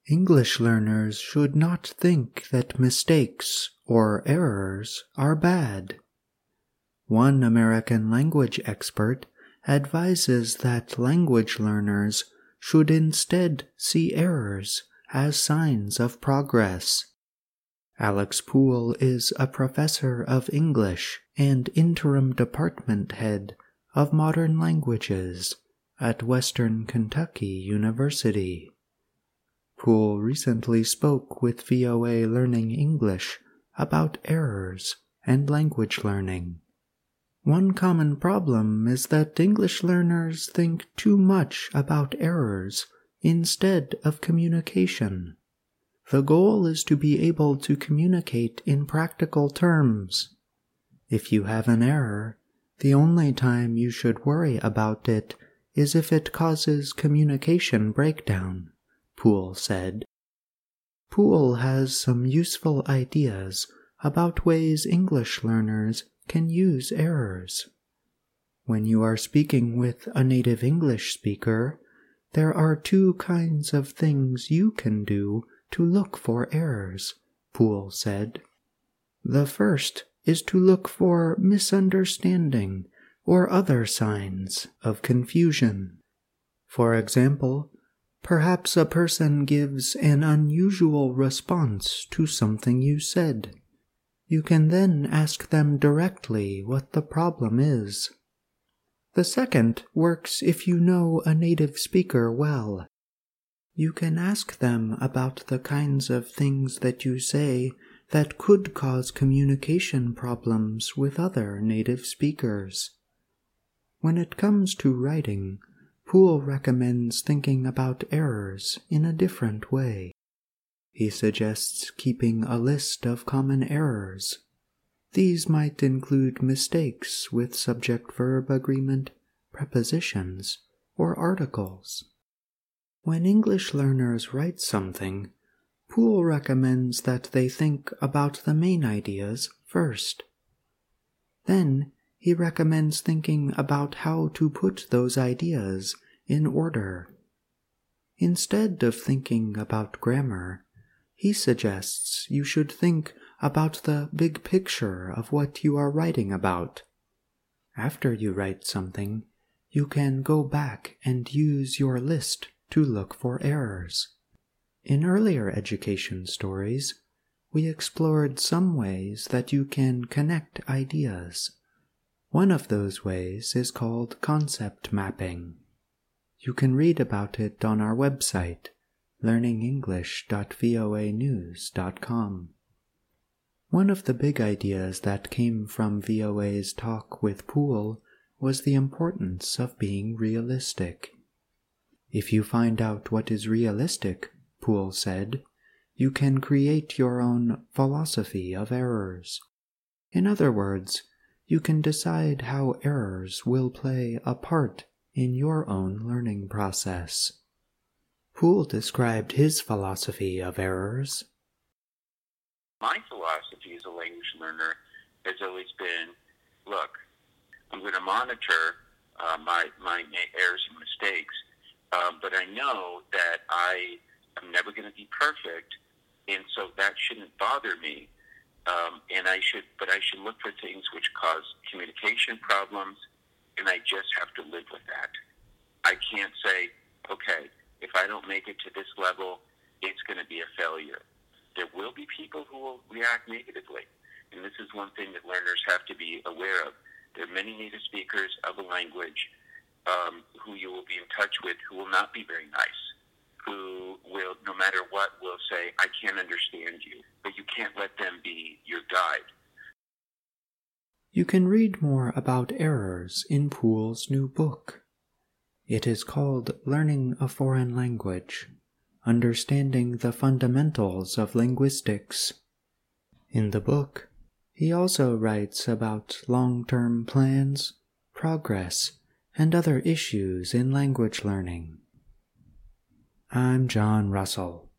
English learners should not think that mistakes or errors are bad. One American language expert advises that language learners should instead see errors as signs of progress. Alex Poole is a professor of English and interim department head of modern languages at Western Kentucky University. Poole recently spoke with VOA Learning English about errors and language learning. One common problem is that English learners think too much about errors instead of communication. The goal is to be able to communicate in practical terms. If you have an error, the only time you should worry about it is if it causes communication breakdown, Poole said. Poole has some useful ideas about ways English learners can use errors. When you are speaking with a native English speaker, there are two kinds of things you can do to look for errors, Poole said. The first is to look for misunderstanding or other signs of confusion. For example, perhaps a person gives an unusual response to something you said. You can then ask them directly what the problem is. The second works if you know a native speaker well. You can ask them about the kinds of things that you say that could cause communication problems with other native speakers. When it comes to writing, Poole recommends thinking about errors in a different way. He suggests keeping a list of common errors. These might include mistakes with subject-verb agreement, prepositions, or articles. When English learners write something, Poole recommends that they think about the main ideas first. Then, he recommends thinking about how to put those ideas in order. Instead of thinking about grammar, he suggests you should think about the big picture of what you are writing about. After you write something, you can go back and use your list to look for errors. In earlier education stories, we explored some ways that you can connect ideas. One of those ways is called concept mapping. You can read about it on our website, learningenglish.voanews.com. One of the big ideas that came from VOA's talk with Poole was the importance of being realistic. If you find out what is realistic, Poole said, you can create your own philosophy of errors. In other words, you can decide how errors will play a part in your own learning process. Poole described his philosophy of errors. My philosophy as a language learner has always been, look, I'm going to monitor my errors and mistakes, but I know that I am never going to be perfect, and so that shouldn't bother me. But I should look for things which cause communication problems, and I just have to live with that. I can't say, okay, if I don't make it to this level, it's going to be a failure. There will be people who will react negatively, and this is one thing that learners have to be aware of. There are many native speakers of a language who you will be in touch with who will not be very nice, who will, no matter what, will say, I can't understand you, but you can't let them be your guide. You can read more about errors in Poole's new book. It is called Learning a Foreign Language, Understanding the Fundamentals of Linguistics. In the book, he also writes about long-term plans, progress, and other issues in language learning. I'm John Russell.